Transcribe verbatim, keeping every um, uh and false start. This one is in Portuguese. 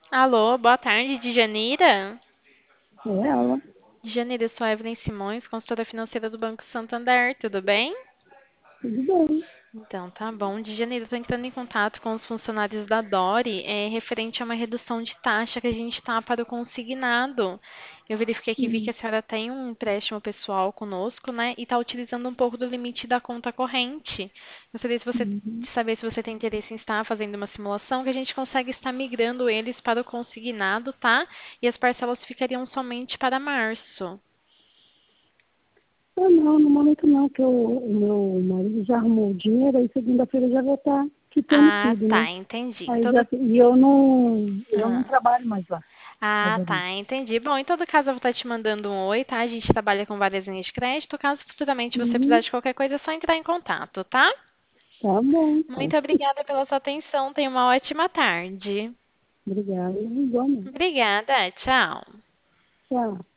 Alô, boa tarde, Djanira. É ela. Djanira, eu sou a Evelyn Simões, consultora financeira do Banco Santander, tudo bem? Tudo bem. Então, tá bom. Djanira, estou entrando em contato com os funcionários da Dori, é, referente a uma redução de taxa que a gente está para o consignado. Eu verifiquei aqui, vi que Hum, a senhora tem um empréstimo pessoal conosco, né? E está utilizando um pouco do limite da conta corrente. Gostaria se você, uhum. de saber se você tem interesse em estar fazendo uma simulação, que a gente consegue estar migrando eles para o consignado, tá? E as parcelas ficariam somente para março. Ah, não, no momento não, que eu, o meu marido já arrumou o dinheiro, aí segunda-feira já vou estar quitando Ah, tudo, tá, né? entendi. Em Aí todo... já, e eu não, eu não Ah. trabalho mais lá, Ah, trabalhando. tá, entendi. Bom, em todo caso, eu vou estar te mandando um oi, tá? A gente trabalha com várias linhas de crédito. Caso futuramente você precisar Uhum. de qualquer coisa, é só entrar em contato, tá? Tá bom, então. Muito obrigada pela sua atenção. Tenha uma ótima tarde. Obrigada, igualmente. Obrigada, tchau. Tchau.